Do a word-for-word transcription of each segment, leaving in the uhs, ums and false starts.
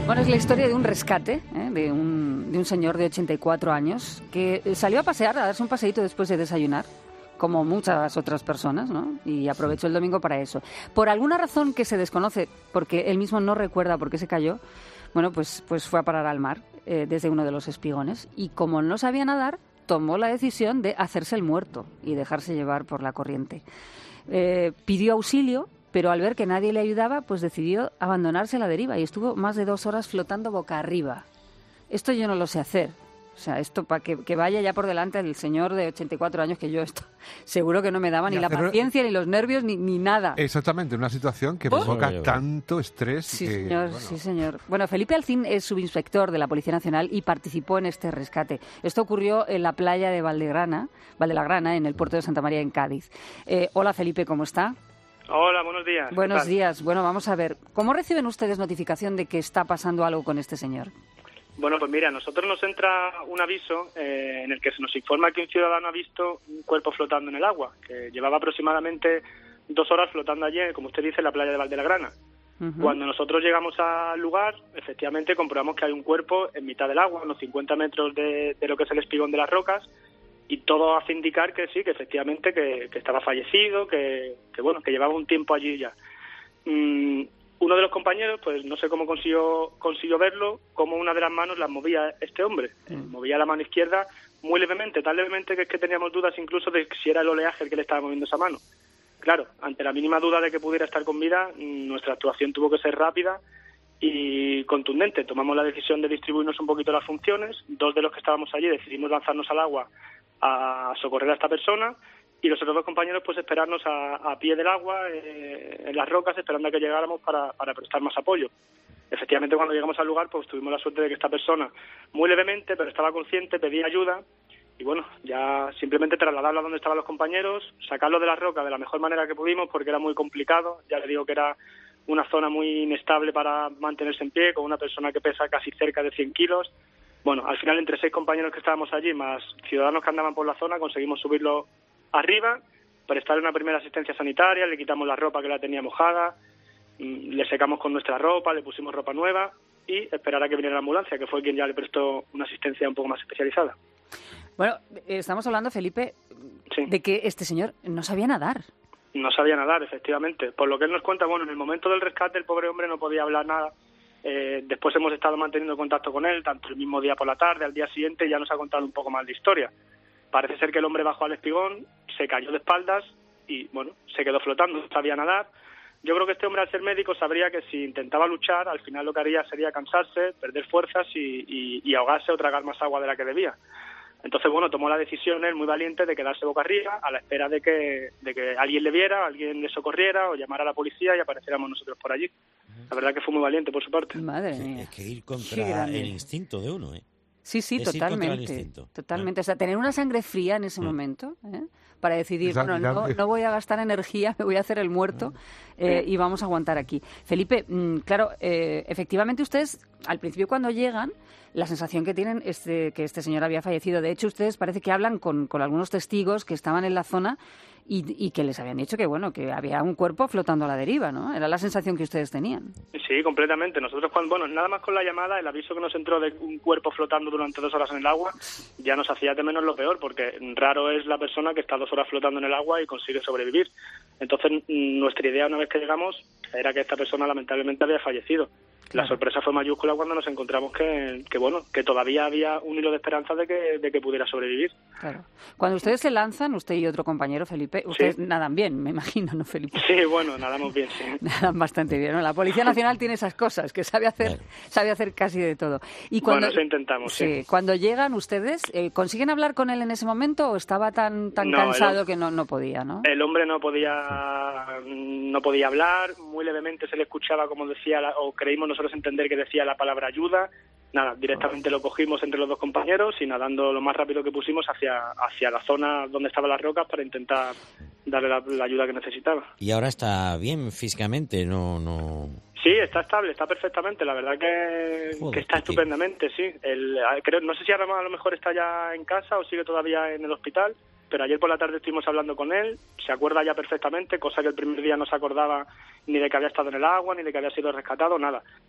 Bueno, es la historia de un rescate, ¿eh? de, un, de un señor de ochenta y cuatro años que salió a pasear, a darse un paseíto después de desayunar, como muchas otras personas, ¿no? Y aprovechó el domingo para eso. Por alguna razón que se desconoce, porque él mismo no recuerda por qué se cayó, bueno, pues, pues fue a parar al mar eh, desde uno de los espigones y como no sabía nadar, tomó la decisión de hacerse el muerto y dejarse llevar por la corriente. Eh, pidió auxilio, pero al ver que nadie le ayudaba, pues decidió abandonarse a la deriva y estuvo más de dos horas flotando boca arriba. Esto yo no lo sé hacer. O sea, esto para que, que vaya ya por delante el señor de ochenta y cuatro años, que yo esto seguro que no me daba ni la paciencia, ni los nervios, ni, ni nada. Exactamente, una situación que provoca oh, tanto estrés. Sí, que, señor, bueno. sí, señor. Bueno, Felipe Alcín es subinspector de la Policía Nacional y participó en este rescate. Esto ocurrió en la playa de Valdegrana, Valdelagrana, en el puerto de Santa María, en Cádiz. Eh, hola, Felipe, ¿cómo está? Hola, buenos días. Buenos días. Bueno, vamos a ver. ¿Cómo reciben ustedes notificación de que está pasando algo con este señor? Bueno, pues mira, a nosotros nos entra un aviso eh, en el que se nos informa que un ciudadano ha visto un cuerpo flotando en el agua, que llevaba aproximadamente dos horas flotando allí, como usted dice, en la playa de Valdelagrana. Uh-huh. Cuando nosotros llegamos al lugar, efectivamente comprobamos que hay un cuerpo en mitad del agua, a unos cincuenta metros de, de lo que es el espigón de las rocas, y todo hace indicar que sí, que efectivamente que, que estaba fallecido, que, que bueno, que llevaba un tiempo allí ya. Mm, Uno de los compañeros, pues no sé cómo consiguió consiguió verlo, cómo una de las manos las movía este hombre. Mm. Movía la mano izquierda muy levemente, tan levemente que es que teníamos dudas incluso de si era el oleaje el que le estaba moviendo esa mano. Claro, ante la mínima duda de que pudiera estar con vida, nuestra actuación tuvo que ser rápida y contundente. Tomamos la decisión de distribuirnos un poquito las funciones. Dos de los que estábamos allí decidimos lanzarnos al agua a socorrer a esta persona, y los otros dos compañeros pues esperarnos a, a pie del agua, eh, en las rocas, esperando a que llegáramos para, para prestar más apoyo. Efectivamente, cuando llegamos al lugar, pues tuvimos la suerte de que esta persona, muy levemente, pero estaba consciente, pedía ayuda, y bueno, ya simplemente trasladarlo a donde estaban los compañeros, sacarlo de las rocas de la mejor manera que pudimos, porque era muy complicado. Ya le digo que era una zona muy inestable para mantenerse en pie, con una persona que pesa casi cerca de cien kilos. Bueno, al final, entre seis compañeros que estábamos allí, más ciudadanos que andaban por la zona, conseguimos subirlo arriba, prestarle una primera asistencia sanitaria, le quitamos la ropa que la tenía mojada, le secamos con nuestra ropa, le pusimos ropa nueva y esperar a que viniera la ambulancia, que fue quien ya le prestó una asistencia un poco más especializada. Bueno, estamos hablando, Felipe, sí, de que este señor no sabía nadar. No sabía nadar, efectivamente. Por lo que él nos cuenta, bueno, en el momento del rescate el pobre hombre no podía hablar nada. Eh, después hemos estado manteniendo contacto con él, tanto el mismo día por la tarde, al día siguiente, ya nos ha contado un poco más de historia. Parece ser que el hombre bajó al espigón, se cayó de espaldas y, bueno, se quedó flotando, no sabía nadar. Yo creo que este hombre, al ser médico, sabría que si intentaba luchar, al final lo que haría sería cansarse, perder fuerzas y, y, y ahogarse o tragar más agua de la que debía. Entonces, bueno, tomó la decisión él, muy valiente, de quedarse boca arriba a la espera de que, de que alguien le viera, alguien le socorriera o llamara a la policía y apareciéramos nosotros por allí. La verdad que fue muy valiente por su parte. Madre mía. Es que ir contra el instinto de uno, ¿eh? Sí, sí, es totalmente. Totalmente. O sea, tener una sangre fría en ese mm. momento, ¿eh? Para decidir, bueno, no, no voy a gastar energía, me voy a hacer el muerto eh, y vamos a aguantar aquí. Felipe, mmm, claro, eh, efectivamente ustedes, al principio cuando llegan, la sensación que tienen es de que este señor había fallecido. De hecho, ustedes parece que hablan con, con algunos testigos que estaban en la zona y, y que les habían dicho que, bueno, que había un cuerpo flotando a la deriva, ¿no? Era la sensación que ustedes tenían. Sí, completamente. Nosotros, cuando, bueno, nada más con la llamada, el aviso que nos entró de un cuerpo flotando durante dos horas en el agua, ya nos hacía temernos lo peor, porque raro es la persona que está dos horas flotando en el agua y consigue sobrevivir. Entonces, nuestra idea, una vez que llegamos, era que esta persona lamentablemente había fallecido. Claro. La sorpresa fue mayúscula cuando nos encontramos que, que bueno, que todavía había un hilo de esperanza de que, de que pudiera sobrevivir. Claro. Cuando ustedes se lanzan, usted y otro compañero, Felipe, ustedes sí. nadan bien, me imagino, ¿no, Felipe? Sí, bueno, nadamos bien, sí. Nadan bastante bien, ¿no? La Policía Nacional tiene esas cosas, que sabe hacer, claro. sabe hacer casi de todo. Y cuando, bueno, eso intentamos, sí. sí. Cuando llegan ustedes, eh, ¿consiguen hablar con él en ese momento o estaba tan tan no, cansado el, que no, no podía, no? El hombre no podía, no podía hablar, muy levemente se le escuchaba, como decía, la, o creímos nosotros entender que decía la palabra ayuda. Nada, directamente lo cogimos entre los dos compañeros y nadando lo más rápido que pusimos hacia hacia la zona donde estaban las rocas para intentar darle la, la ayuda que necesitaba. Y ahora está bien físicamente, no no. Sí, está estable, está perfectamente. La verdad que, Joder, que está estupendamente, sí. El, creo, no sé si ahora a lo mejor está ya en casa o sigue todavía en el hospital, pero ayer por la tarde estuvimos hablando con él, se acuerda ya perfectamente, cosa que el primer día no se acordaba ni de que había estado en el agua, ni de que había sido rescatado, nada.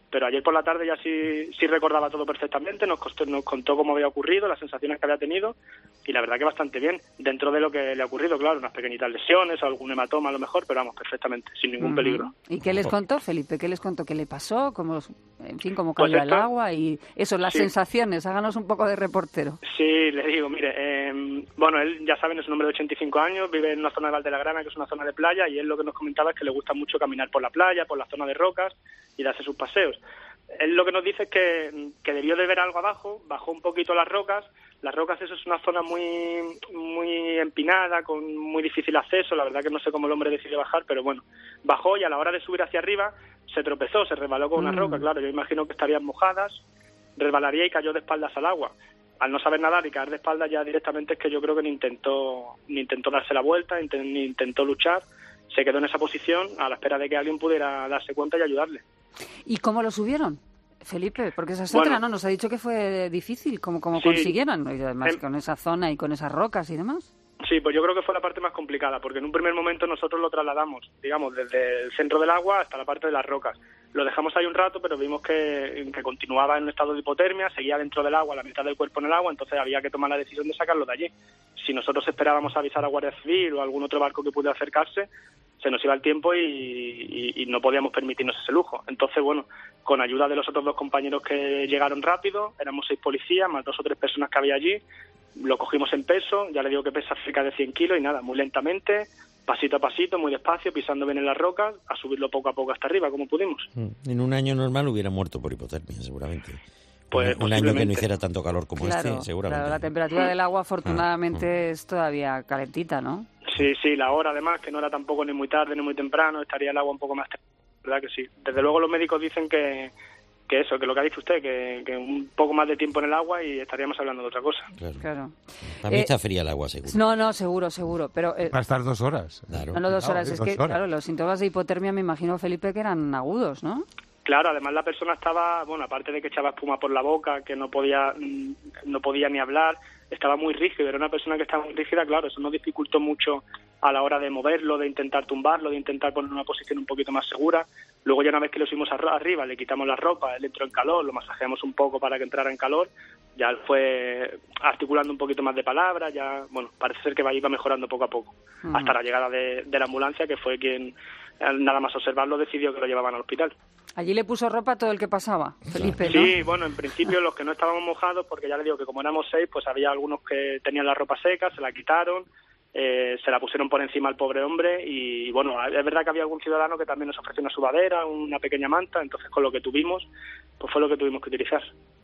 pero ayer por la tarde ya sí sí recordaba todo perfectamente, nos, costó, nos contó cómo había ocurrido, las sensaciones que había tenido, y la verdad que bastante bien, dentro de lo que le ha ocurrido, claro, unas pequeñitas lesiones, algún hematoma a lo mejor, pero vamos, perfectamente, sin ningún uh-huh. peligro. ¿Y qué les contó, Felipe? ¿Qué les contó? ¿Qué le pasó? ¿Cómo, en fin, cómo cayó pues esto, al agua? Y eso, las sí. sensaciones, háganos un poco de reportero. Sí, le digo, mire, eh, bueno, él, ya saben, es un hombre de ochenta y cinco años, vive en una zona de Val de la Grana, que es una zona de playa, y él lo que nos comentaba es que le gusta mucho caminar por la playa, por la zona de rocas, y darse sus paseos. Él lo que nos dice es que, que debió de ver algo abajo, bajó un poquito las rocas. Las rocas, eso es una zona muy muy empinada, con muy difícil acceso. La verdad que no sé cómo el hombre decidió bajar, pero bueno, bajó y a la hora de subir hacia arriba se tropezó, se resbaló con una mm. roca. Claro, yo imagino que estarían mojadas, resbalaría y cayó de espaldas al agua. Al no saber nadar y caer de espaldas ya directamente es que yo creo que ni intentó, ni intentó darse la vuelta, ni intentó luchar. Se quedó en esa posición a la espera de que alguien pudiera darse cuenta y ayudarle. ¿Y cómo lo subieron, Felipe? Porque esa es otra, bueno, ¿no? Nos ha dicho que fue difícil, ¿cómo, cómo sí, consiguieron? Y además en... con esa zona y con esas rocas y demás. Sí, pues yo creo que fue la parte más complicada, porque en un primer momento nosotros lo trasladamos, digamos, desde el centro del agua hasta la parte de las rocas. Lo dejamos ahí un rato, pero vimos que, que continuaba en un estado de hipotermia, seguía dentro del agua, la mitad del cuerpo en el agua, entonces había que tomar la decisión de sacarlo de allí. Si nosotros esperábamos a avisar a Guardia Civil o a algún otro barco que pudiera acercarse, se nos iba el tiempo y, y, y no podíamos permitirnos ese lujo. Entonces, bueno, con ayuda de los otros dos compañeros que llegaron rápido, éramos seis policías, más dos o tres personas que había allí, lo cogimos en peso, ya le digo que pesa cerca de cien kilos y nada, muy lentamente, pasito a pasito, muy despacio, pisando bien en las rocas, a subirlo poco a poco hasta arriba, como pudimos. En un año normal hubiera muerto por hipotermia, seguramente. Pues un año que no hiciera tanto calor como claro, este, seguramente. Claro, la temperatura del agua afortunadamente ah, ah. es todavía calentita, ¿no? Sí, sí, la hora además, que no era tampoco ni muy tarde ni muy temprano, estaría el agua un poco más temprano, ¿verdad que sí? Desde luego los médicos dicen que, que eso, que lo que ha dicho usted, que, que un poco más de tiempo en el agua y estaríamos hablando de otra cosa. Claro. claro. Para mí eh, está fría el agua, seguro. No, no, seguro, seguro, pero... Eh, Va a estar dos horas. Claro. No, no, dos horas, no, es dos que, horas. claro, los síntomas de hipotermia me imagino, Felipe, que eran agudos, ¿no? Claro, además la persona estaba, bueno, aparte de que echaba espuma por la boca, que no podía no podía ni hablar, estaba muy rígido, era una persona que estaba muy rígida, claro, eso nos dificultó mucho a la hora de moverlo, de intentar tumbarlo, de intentar poner una posición un poquito más segura. Luego ya una vez que lo subimos arriba, le quitamos la ropa, él entró en calor, lo masajeamos un poco para que entrara en calor, ya él fue articulando un poquito más de palabras, ya, bueno, parece ser que iba mejorando poco a poco, uh-huh. hasta la llegada de, de la ambulancia, que fue quien, nada más observarlo, decidió que lo llevaban al hospital. Allí le puso ropa a todo el que pasaba, Felipe, ¿no? Sí, bueno, en principio los que no estábamos mojados, porque ya le digo que como éramos seis, pues había algunos que tenían la ropa seca, se la quitaron, eh, se la pusieron por encima al pobre hombre y, bueno, es verdad que había algún ciudadano que también nos ofreció una sudadera, una pequeña manta, entonces con lo que tuvimos, pues fue lo que tuvimos que utilizar.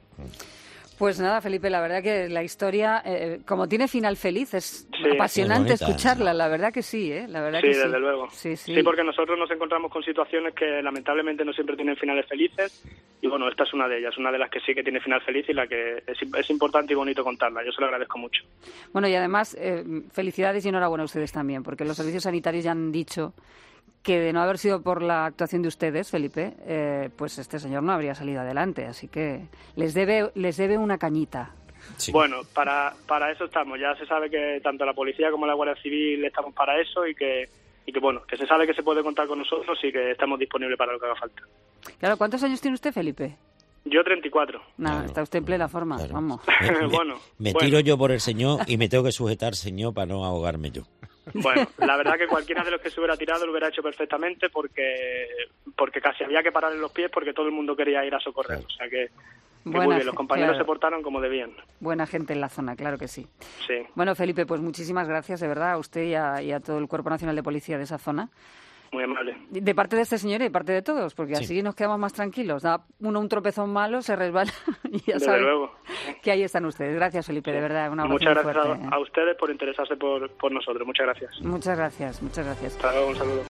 Pues nada, Felipe, la verdad que la historia, eh, como tiene final feliz, es sí, apasionante es bonita, escucharla, sí. la verdad que sí, ¿eh? La verdad sí, que desde sí. luego. Sí, sí. sí, porque nosotros nos encontramos con situaciones que lamentablemente no siempre tienen finales felices y bueno, esta es una de ellas, una de las que sí que tiene final feliz y la que es, es importante y bonito contarla, yo se lo agradezco mucho. Bueno, y además, eh, felicidades y enhorabuena a ustedes también, porque los servicios sanitarios ya han dicho que de no haber sido por la actuación de ustedes, Felipe, eh, pues este señor no habría salido adelante, así que les debe, les debe una cañita. Sí. Bueno, para para eso estamos. Ya se sabe que tanto la policía como la Guardia Civil estamos para eso y que y que bueno, que se sabe que se puede contar con nosotros y que estamos disponibles para lo que haga falta. Claro, ¿cuántos años tiene usted, Felipe? Yo treinta y cuatro. Nada, Claro. está usted en plena forma, Claro. vamos. Me, me- Bueno, me bueno. tiro yo por el señor y me tengo que sujetar, señor, para no ahogarme yo. Bueno, la verdad que cualquiera de los que se hubiera tirado lo hubiera hecho perfectamente porque porque casi había que pararle los pies porque todo el mundo quería ir a socorrer. Claro. O sea que, que Buena muy bien, los ge- compañeros claro. se portaron como debían. Buena gente en la zona, claro que sí. Sí, Bueno, Felipe, pues muchísimas gracias, de verdad, a usted y a, y a todo el Cuerpo Nacional de Policía de esa zona. muy amable. De parte de este señor y de parte de todos, porque Sí. así nos quedamos más tranquilos. Da uno un tropezón malo, se resbala y ya Desde saben luego. que ahí están ustedes. Gracias, Felipe, de verdad, un abrazo Muchas muy gracias fuerte. a, a ustedes por interesarse por, por nosotros. Muchas gracias. Muchas gracias, muchas gracias. Hasta luego, un saludo.